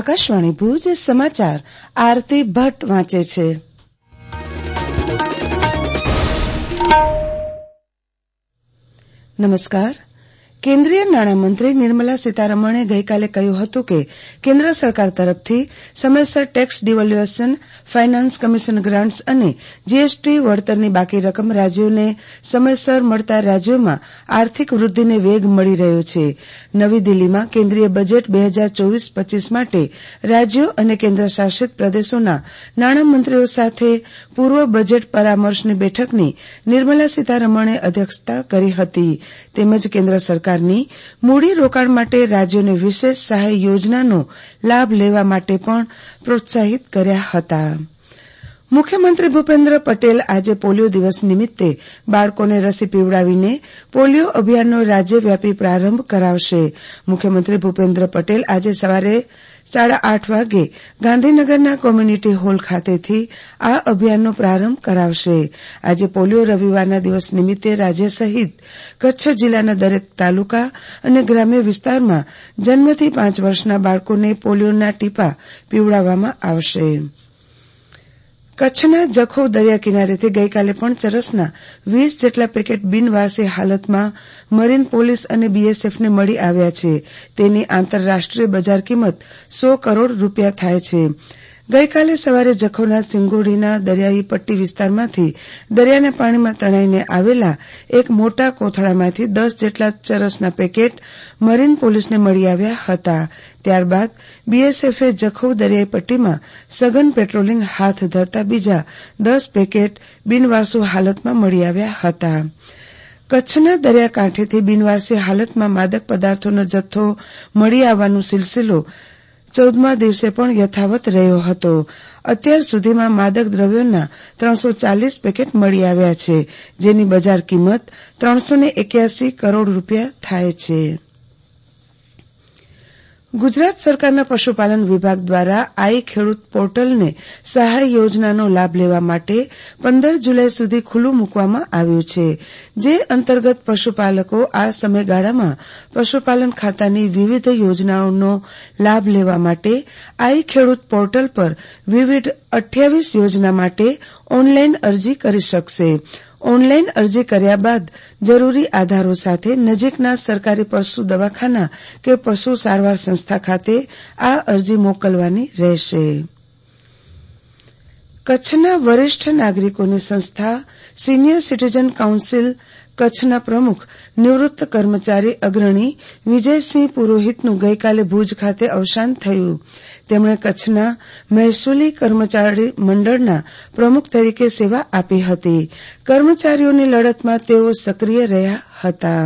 આકાશવાણી ભુજ સમાચાર આરતી ભટ્ટ વાંચે છે. નમસ્કાર. કેન્દ્રીય નાણામંત્રી નિર્મલા સીતારમણે ગઈકાલે કહ્યું હતું કે કેન્દ્ર સરકાર તરફથી સમયસર tax devolution, finance commission grants અને જીએસટી વળતરની બાકી રકમ રાજ્યોને સમયસર મળતા રાજ્યોમાં આર્થિક વૃદ્ધિને વેગ મળી રહ્યો છે. નવી દિલ્હીમાં કેન્દ્રીય બજેટ 2024-25 માટે રાજ્યો અને કેન્દ્ર શાસિત પ્રદેશોના નાણામંત્રીઓ સાથે પૂર્વ બજેટ પરામર્શની બેઠકની નિર્મલા સીતારમણે અધ્યક્ષતા કરી હતી. તેમજ કેન્દ્ર સરકારની મૂડી રોકાણ માટે રાજ્યોને વિશેષ સહાય યોજનાનો લાભ લેવા માટે પણ પ્રોત્સાહિત કર્યા હતા. મુખ્યમંત્રી ભૂપેન્દ્ર પટેલ આજે પોલિયો દિવસ નિમિત્તે બાળકોને રસી પીવડાવીને પોલિયો અભિયાનનો રાજ્યવ્યાપી પ્રારંભ કરાવશે. મુખ્યમંત્રી ભૂપેન્દ્ર પટેલ આજે સવારે 8:30 વાગે ગાંધીનગરના કોમ્યુનિટી હોલ ખાતેથી આ અભિયાનનો પ્રારંભ કરાવશે. આજે પોલિયો રવિવારના દિવસ નિમિત્તે રાજ્ય સહિત કચ્છ જિલ્લાના દરેક તાલુકા અને ગ્રામ્ય વિસ્તારમાં જન્મથી 5 વર્ષના બાળકોને પોલિયોના ટીપા પીવડાવવામાં આવશે. કચ્છના જખૌ દરિયા કિનારેથી ગઈકાલે પણ ચરસના 20 જેટલા પેકેટ બિનવારસી હાલતમાં મરીન પોલીસ અને બીએસએફને મળી આવ્યા છે. તેની આંતરરાષ્ટ્રીય બજાર કિંમત 100 કરોડ રૂપિયા થાય છે. ગઈકાલે સવારે જખૌના સિંગોડીના દરિયાઈ પટ્ટી વિસ્તારમાંથી દરિયાના પાણીમાં તણાઈને આવેલા એક મોટા કોથળામાંથી 10 જેટલા ચરસના પેકેટ મરીન પોલીસને મળી આવ્યા હતા. ત્યારબાદ બીએસએફે જખૌ દરિયાઈ પટ્ટીમાં સઘન પેટ્રોલિંગ હાથ ધરતા બીજા 10 પેકેટ બિનવારસુ હાલતમાં મળી આવ્યા હતા. કચ્છના દરિયાકાંઠેથી બિનવારસી હાલતમાં માદક પદાર્થોનો જથ્થો મળી આવવાનો સિલસિલો 14મા દિવસે પણ યથાવત રહ્યો હતો. અત્યાર સુધીમાં માદક દ્રવ્યોના 340 પેકેટ મળી આવ્યા છે, જેની બજાર કિંમત 381 કરોડ રૂપિયા થાય છે. ગુજરાત સરકારના પશુપાલન વિભાગ દ્વારા આઈ ખેડૂત પોર્ટલને સહાય યોજનાનો લાભ લેવા માટે 15 જુલાઈ સુધી ખુલ્લું મૂકવામાં આવ્યું છે. જે અંતર્ગત પશુપાલકો આ સમયગાળામાં પશુપાલન ખાતાની વિવિધ યોજનાઓનો લાભ લેવા માટે આઈ ખેડૂત પોર્ટલ પર વિવિધ 28 યોજના માટે ઓનલાઈન અરજી કરી શકશે. ઓનલાઈન અરજી કર્યા બાદ જરૂરી આધારો સાથે નજીકના સરકારી પશુ દવાખાના કે પશુ સારવાર સંસ્થા ખાતે આ અરજી મોકલવાની રહેશે. કચ્છના વરિષ્ઠ નાગરિકોની સંસ્થા સિનિયર સિટીઝન કાઉન્સિલ કચ્છના પ્રમુખ નિવૃત્ત કર્મચારી અગ્રણી વિજયસિંહ પુરોહિતનું ગઈકાલે ભુજ ખાતે અવસાન થયું. તેમણે કચ્છના મહેસૂલી કર્મચારી મંડળના પ્રમુખ તરીકે સેવા આપી હતી. કર્મચારીઓની લડતમાં તેઓ સક્રિય રહ્યા હતા.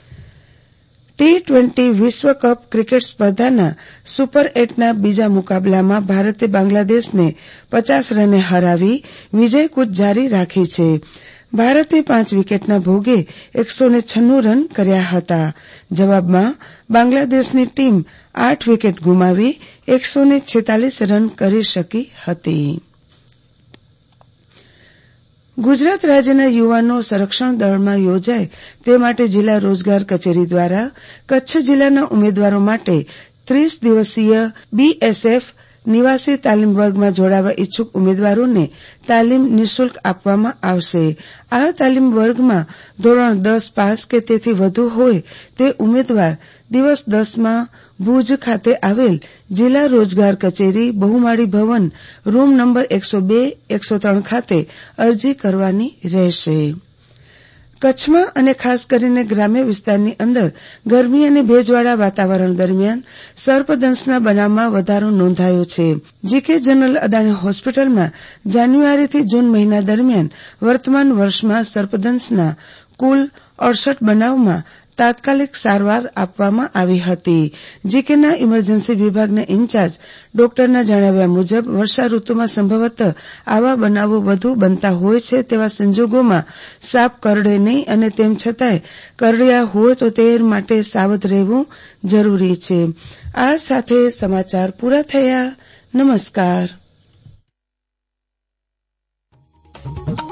T20 વિશ્વકપ ક્રિકેટ સ્પર્ધાના સુપર 8ના બીજા મુકાબલામાં ભારતે બાંગ્લાદેશને 50 રને હરાવી વિજયકૂચ જારી રાખી છે. ભારતે 5 વિકેટના ભોગે 196 રન કર્યા હતા. જવાબમાં બાંગ્લાદેશની ટીમ 8 વિકેટ ગુમાવી 146 રન કરી શકી હતી. ગુજરાત રાજ્યના યુવાનો સંરક્ષણ દળમાં યોજાય તે માટે જિલ્લા રોજગાર કચેરી દ્વારા કચ્છ જિલ્લાના ઉમેદવારો માટે 30 દિવસીય બીએસએફ નિવાસી તાલીમ વર્ગમાં જોડાવા ઈચ્છુક ઉમેદવારોને તાલીમ નિઃશુલ્ક આપવામાં આવશે. આ તાલીમ વર્ગમાં ધોરણ 10 પાસ કે તેથી વધુ હોય તે ઉમેદવાર દિવસ 10માં ભુજ ખાતે આવેલ જિલ્લા રોજગાર કચેરી બહુમાળી ભવન રૂમ નંબર 102-103 ખાતે અરજી કરવાની રહેશે. કચ્છમાં અને ખાસ કરીને ગ્રામ્ય વિસ્તારની અંદર ગરમી અને ભેજવાળા વાતાવરણ દરમિયાન સર્પદંશના બનાવમાં વધારો નોંધાયો છે. જીકે જનરલ અદાણી હોસ્પિટલમાં જાન્યુઆરીથી જૂન મહિના દરમિયાન વર્તમાન વર્ષમાં સર્પદંશના કુલ 68 બનાવમાં તાત્કાલિક સારવાર આપવામાં આવી હતી. જીકેના ઇમરજન્સી વિભાગના ઇન્ચાર્જ ડોક્ટરના જણાવ્યા મુજબ વર્ષા ઋતુમાં સંભવતઃ આવા બનાવો વધુ બનતા હોય છે. તેવા સંજોગોમાં સાપ કરડે નહીં અને તેમ છતાંય કરડ્યા હોય તો તે માટે સાવધ રહેવું જરૂરી છે. આ સાથે સમાચાર પૂરા થયા. નમસ્કાર.